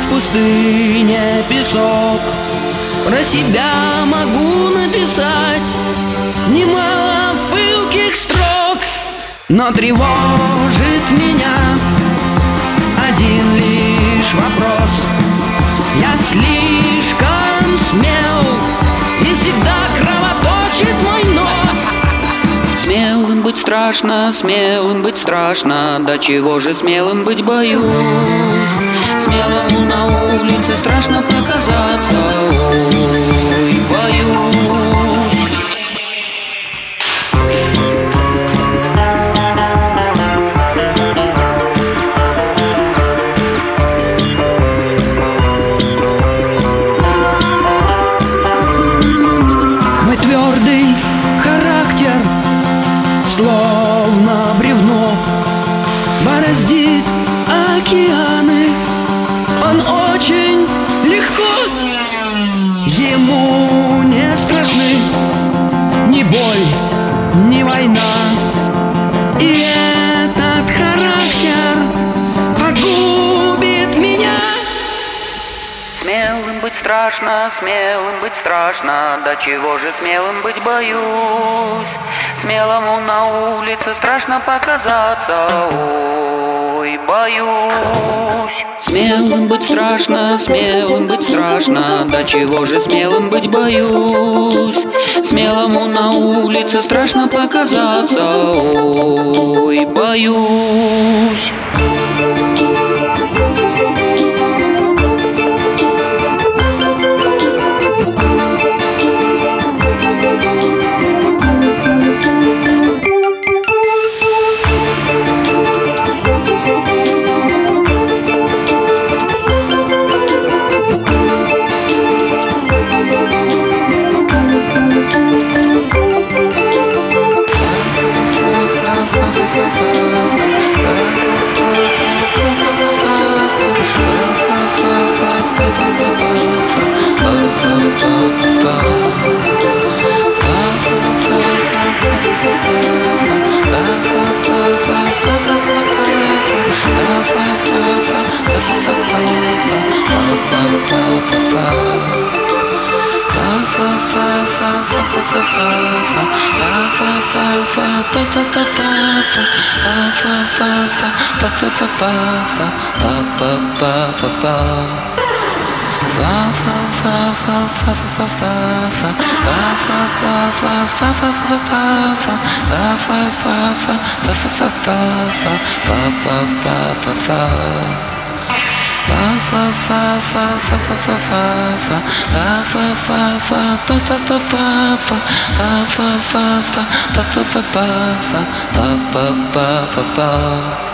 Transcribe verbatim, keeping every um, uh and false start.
в пустыне песок. Про себя могу написать немало пылких строк, но тревожит меня один лишь вопрос. Я слишком смел, и всегда кровоточит мой нос. Смелым быть страшно, смелым быть страшно, до чего же смелым быть боюсь. Смелому на улице страшно показаться, ой, боюсь. Мой твердый характер, словно бревно, бороздит океаны. Он очень легко, ему не страшны ни боль, ни война. И этот характер погубит меня. Смелым быть страшно, смелым быть страшно, до чего же смелым быть боюсь. Смелому на улице страшно показаться, ой, боюсь. Смелым быть страшно, смелым быть страшно, до чего же смелым быть боюсь. Смелому на улице страшно показаться, ой, боюсь. Fa